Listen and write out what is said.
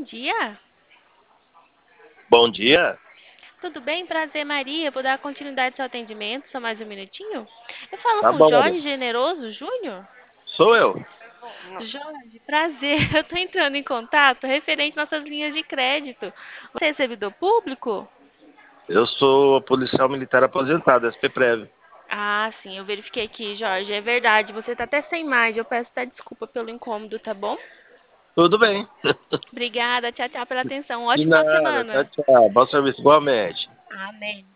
bom dia. Bom dia. Tudo bem? Prazer, Maria. Vou dar continuidade ao seu atendimento, só mais um minutinho. Eu falo Tá com bom, Jorge Maria. Generoso Júnior? Sou eu. Jorge, prazer. Eu estou entrando em contato referente às nossas linhas de crédito. Você é servidor público? Eu sou policial militar aposentado, SPPrev. Ah, sim, eu verifiquei aqui, Jorge. É verdade, você está até sem mais. Eu peço até desculpa pelo incômodo, tá bom? Tudo bem. Obrigada, tchau, tchau pela atenção. Um De ótimo final de nada. Tchau, semana. tchau. Bom serviço igualmente. Amém.